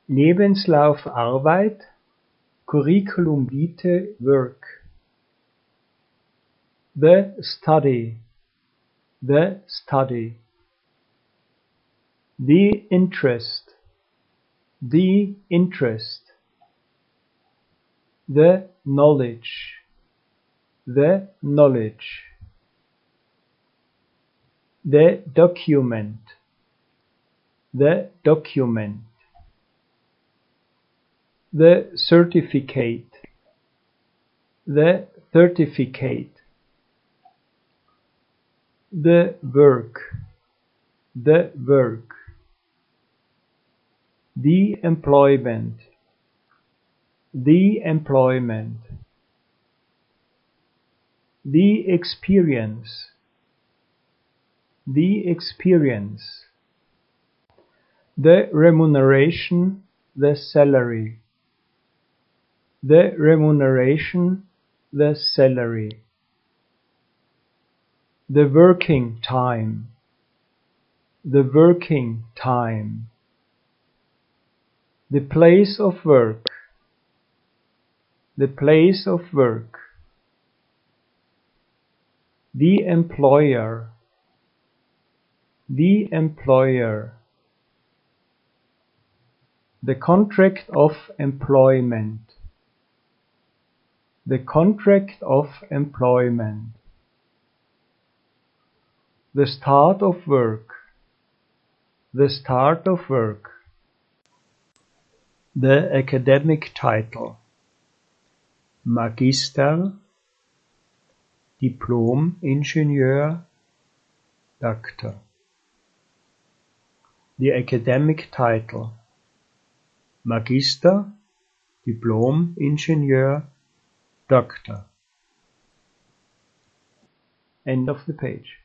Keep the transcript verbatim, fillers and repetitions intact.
Lebenslauf Arbeit, Curriculum vitae work. The study, the study. The interest, the interest. The knowledge, the knowledge. The document, the document. The certificate, the certificate. The work, the work. The employment, the employment. The experience, the experience. The remuneration, the salary. The remuneration, the salary. The working time, the working time. The place of work, the place of work. The employer, the employer. The contract of employment, the contract of employment. The start of work, the start of work. The academic title: Magister, Diplom-Ingenieur, Doctor. The academic title: Magister, Diplom-Ingenieur, Doctor. End of the page.